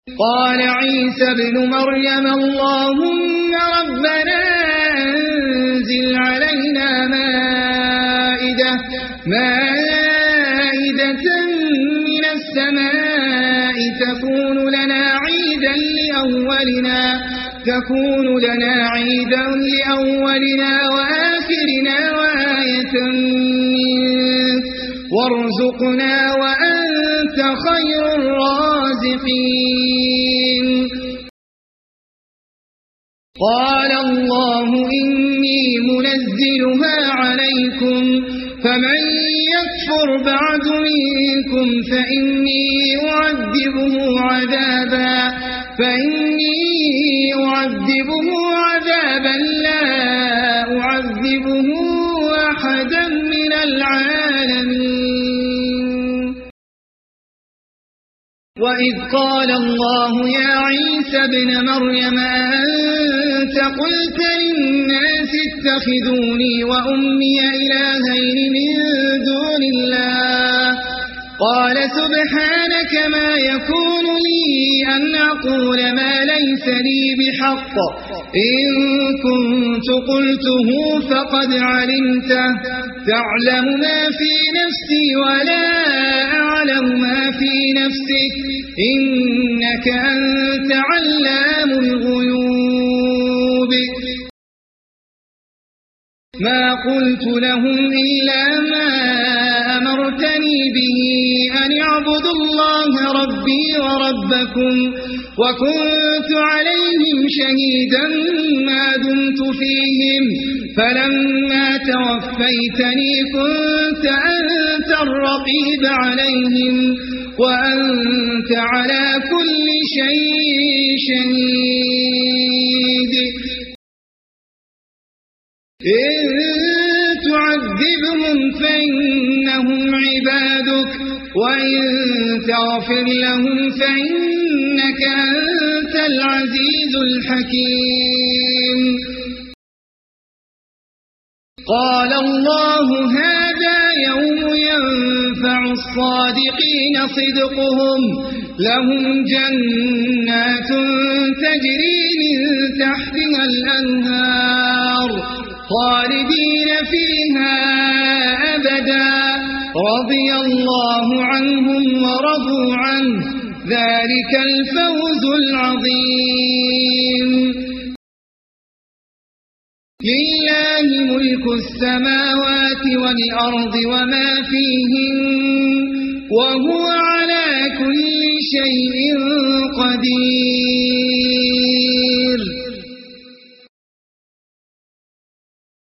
قال عيسى ابن مريم اللهم ربنا أنزل علينا مائدة من السماء تكون لنا عيدا لأولنا وآخرنا وآية منك وارزقنا وأنت خير الرازقين قال الله إني منزلها عليكم فمن يكفر بعد منكم فإني أعذبه عذابا لا أعذبه أحدا من العالمين وإذ قال الله يا عيسى ابن مريم أنت قلت للناس اتخذوني وأمي إلهين من دون الله قال سبحانك ما يكون لي أن أقول ما ليس لي بحق إن كنت قلته فقد علمته تعلم ما في نفسي ولا أعلم ما في نفسك إنك أنت علام الغيوب ما قلت لهم إلا ما أمرتني به أن اعبدوا الله ربي وربكم وكنت عليهم شهيدا ما دمت فيهم فلما توفيتني كنت أنت الرقيب عليهم وأنت على كل شيء شهيد إن تعذبهم فإنهم عبادك وإن تغفر لهم فإنك أنت العزيز الحكيم قال الله هذا يوم ينفع الصادقين صدقهم لهم جنات تجري من تحتها الأنهار خالدين فيها أبدا رضي الله عنهم ورضوا عنه ذلك الفوز العظيم لله ملك السماوات والأرض وما فيهن وهو على كل شيء قدير